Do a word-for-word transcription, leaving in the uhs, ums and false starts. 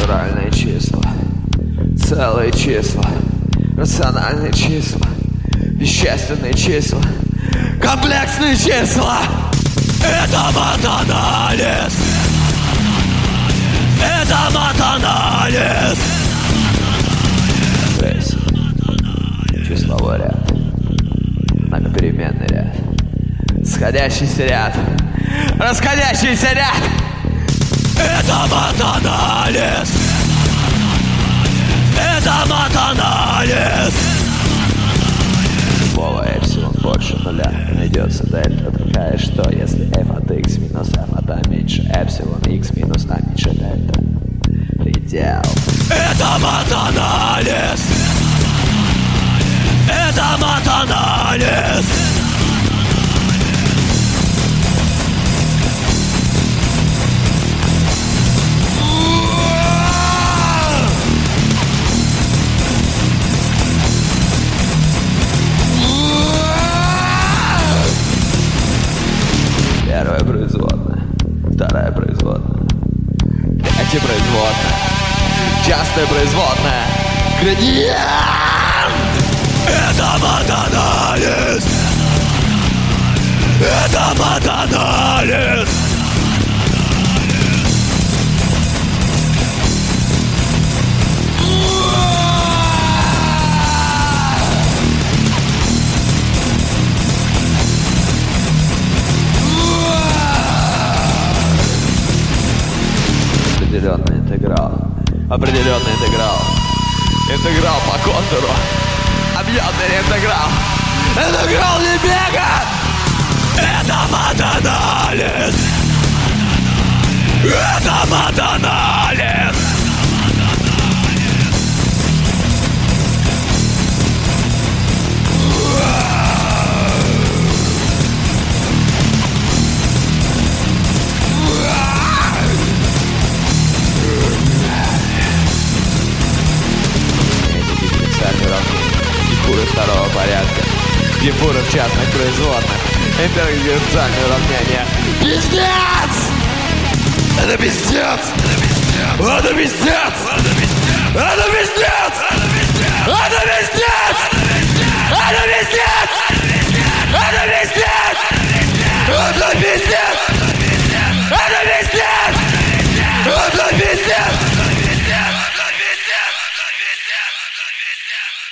Натуральные числа, целые числа, рациональные числа, вещественные числа, комплексные числа. Это матанализ. Это матанализ. Здесь числовой ряд, многопеременный ряд, сходящийся ряд, расходящийся ряд. Это матанализ. Это матанализ. Слово эпсилон больше нуля. Найдется дельта такая, что если f от x минус f от a меньше эпсилон, x минус a меньше дельта. Предел. Это матанализ. Это матанализ. Первая производная, вторая производная, третья производная, частая производная, градиент! Это матанализ! Это матанализ! Определенный интеграл, определенный интеграл, интеграл по контуру, объемный интеграл, интеграл Лебега. Это матанализ. Это матанализ. Диффуры второго порядка, диффуры в частных производных, интердифференциальные уравнения. Пиздец! Это пиздец! Это пиздец! Это пиздец! Это пиздец! Это пиздец! Это пиздец! Это пиздец! Это пиздец! Это пиздец! Это пиздец!